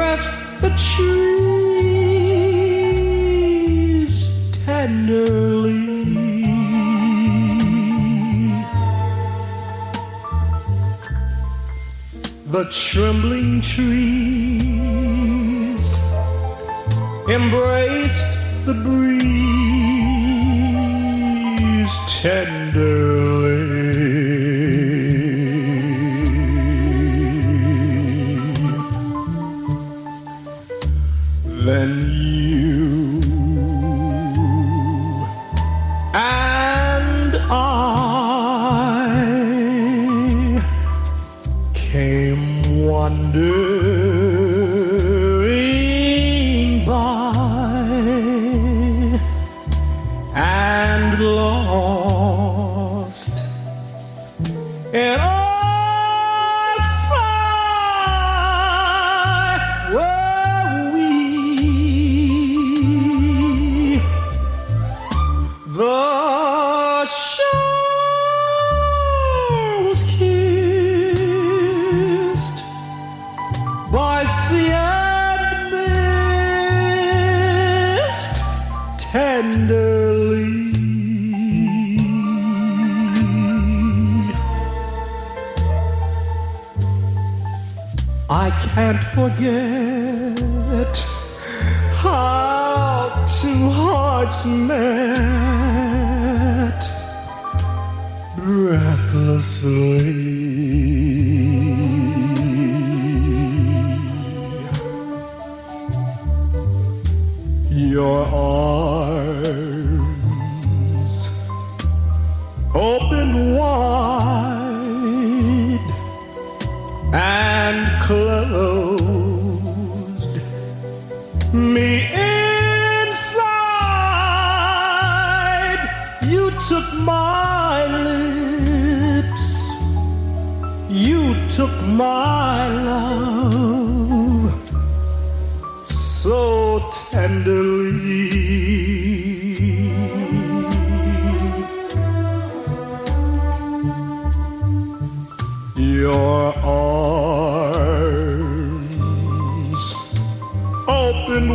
pressed the trees tenderly. The trembling trees embraced the breeze tenderly. Then you and I came wandering by and lost in our sight were we. The shore was kissed by sea and mist tenderly. I can't forget how two hearts met breathlessly. Your arms opened wide and closed me inside. You took my lips, you took my love so tenderly. Your arms opened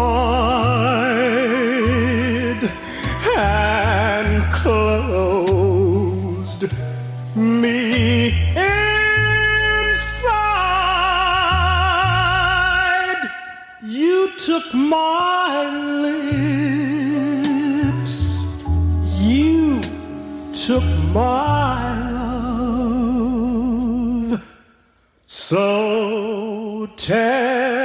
wide and closed me inside. You took my lips, you took my love so tenderly.